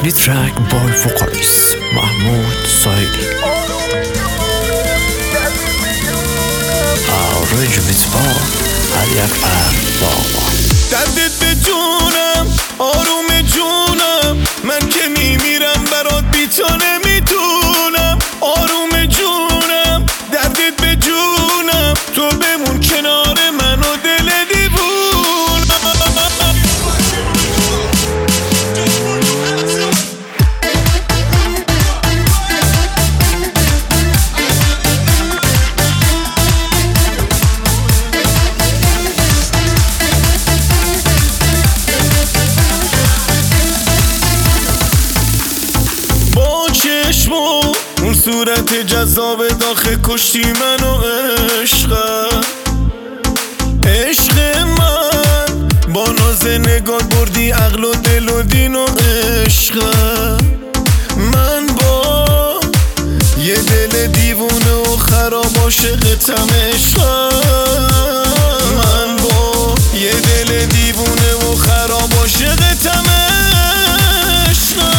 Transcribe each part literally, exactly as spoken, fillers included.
ترک بای وکالیست محمود سایلی. آرنجمت با علی اکبر بابا. دردت به جونم آروم جونم، من که میمیرم برات بی تو نمیتونم. آروم جونم دردت به جونم، تو بمون کنار من و دل دیوونم. اون صورت جذاب داخل کشتی منو عشقه عشق من، با ناز نگاه بردی عقل و دل و دین و عشقه. من با یه دل دیوونه و خراب عاشقتم عشقه. من با یه دل دیوونه و خراب عاشقتم عشقه.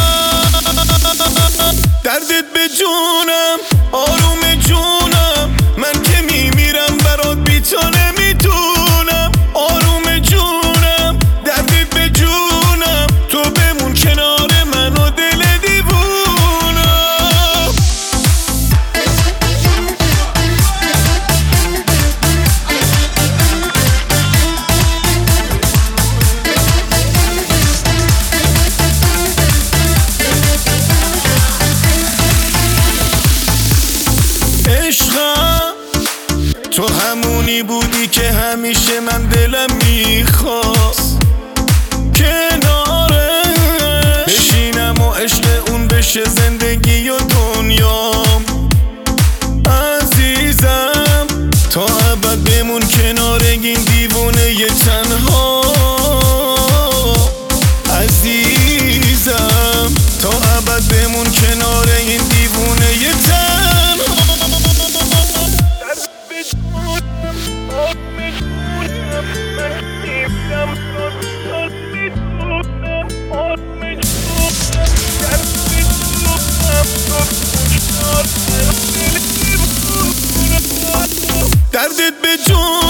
دردت به جونم آروم جونم، من که میمیرم برات بی تو نمیتونم. آروم جونم دردت به جونم، تو بمون کنار من و دل دیوونم. عشقم تو همونی بودی که همیشه من دلم میخواست کناره بشینم و عشق اون بشه زندگی و دنیام. عزیزم تا ابد بمون کنار این دیوونه ی تنها. عزیزم تا ابد بمون کنار این دیوونه ی تنها. دردت به جون